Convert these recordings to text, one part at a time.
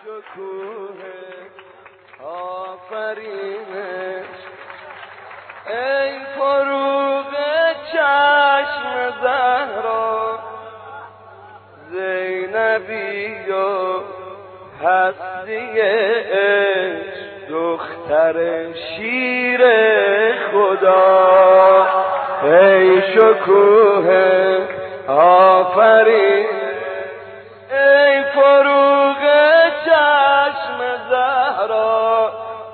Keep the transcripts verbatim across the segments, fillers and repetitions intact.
شکوه آفرینش، ای فروغ چشم زهرا، زینبی و هستی عشق، دختر شیر خدا. ای شکوه آفرین، ای فروغ چشم زهرا،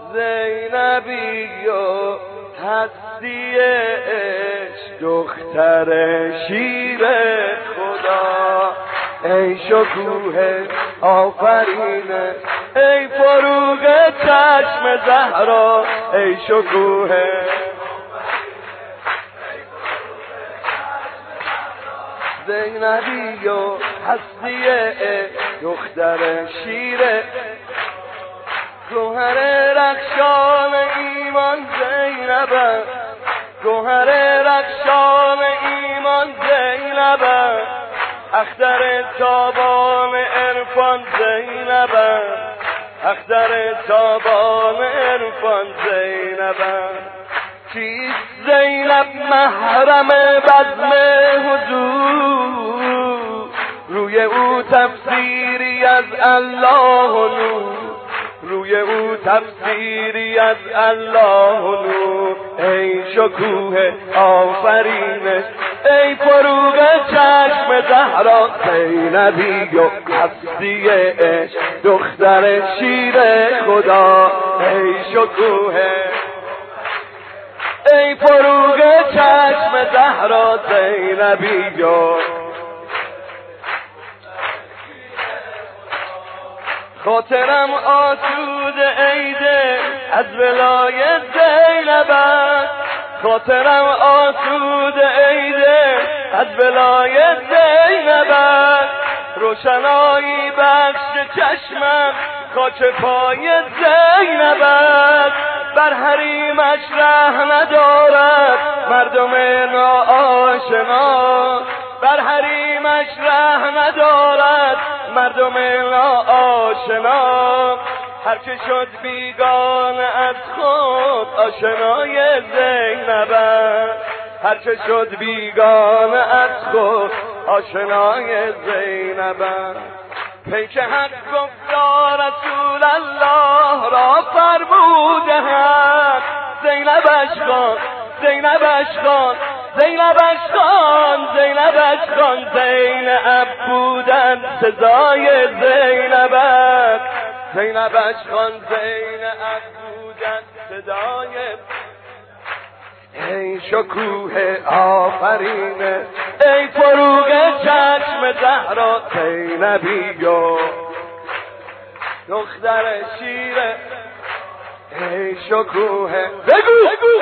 زینبی و هستی عشق، دختر شیر خدا. ای شکوه آفرینه، ای فروغ چشم زهرا، ای شکوه زینبی و هستی دختر شیره، گوهر رخشان ایمان زینبه، گوهر رخشان ایمان زینبه، اختر تابان عرفان زینبه، اختر تابان عرفان زینبه. چیست زینب محرم بزم حضور، روی او تفسیری از الله و نور، روی او تفسیری از الله و نور. ای شکوه آفرینش، ای فروغ چشم زهرا، زینبی و هستی عشق، دختر شیر خدا. ای شکوه، ای فروغ چشم زهرا، زینبی و خاطرم آسود عیده از ولایت زینبه، خاطرم آسود عیده از ولایت زینبه، روشنایی بخش چشمم خاک پای زینبه، بر حریمش ره ندارد مردم ناآشنا، بر حریمش ره ندارد مردم ناآشنا. هر که شد بیگانه از خود آشنای زینبه، هر که شد بیگانه از خود آشنای زینبه. پیک حق گفتا رسول الله را فرموده هم، زینبش خان، زینبش خان، زینبش خان، زینبش خان. زینب بودن سزای زینبت، زینبش خان، زینب بودن سزای. ای شکوه آفرینه، ای فروغ چشم زهرا، زینبی و دختر شیره. ای شکوه بگو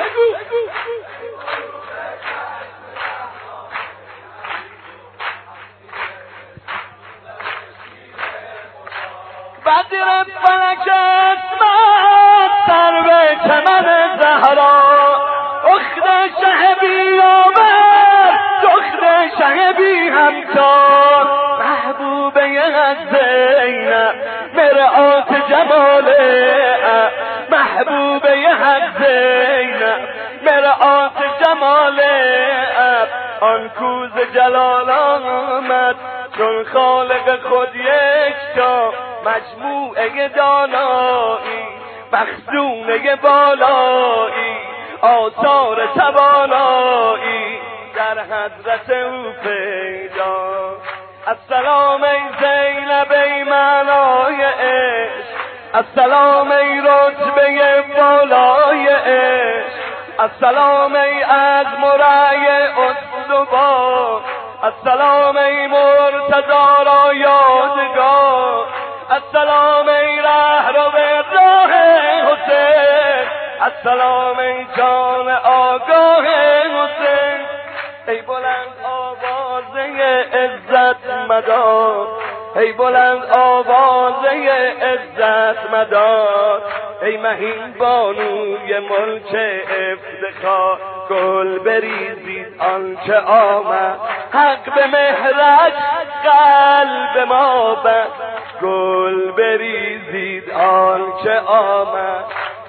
بدر فلک اسمت سر به چمن زهرا، اخت شه بیامر دختر شه بی همتا، محبوبه از زینب مرآت جماله، محبوبه از زینب مرآت جماله. آن کوز جلال آمد چون خالق خود یکتا، مجموعه دانایی مخزونه بالایی، آثار توانایی در حضرت او پیدا. السلام ای زینب ای معنای عشق، السلام ای رتبه بالای عشق، السلام ای عزم و رأی استوار، السلام ای مرتضی را یادگار، السلام ای رهرو راه حسین، السلام ای جان آگاه حسین. ای بلند آوازه عزت مدار، ای بلند آوازه عزت مدار، ای مهین بانوی ملک افتخار. گل بریزید آنچه آمد، حق به مهرش قلب ما بست، گل بریزید آن که آمد،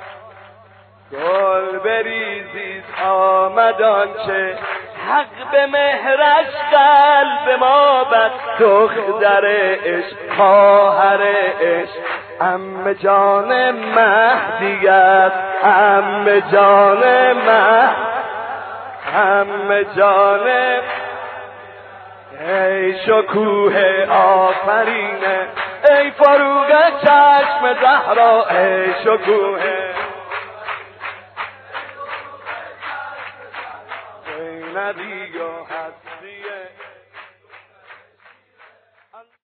گل بریزید آمد آن که حق به مهرش قلب ما بد. دختر عشق خواهر عشق عمه جان مهدی است، عمه جان مهدی، عمه جان. ای شکوه آفرینه، ای فروغ چشم زهرا، ای شکوه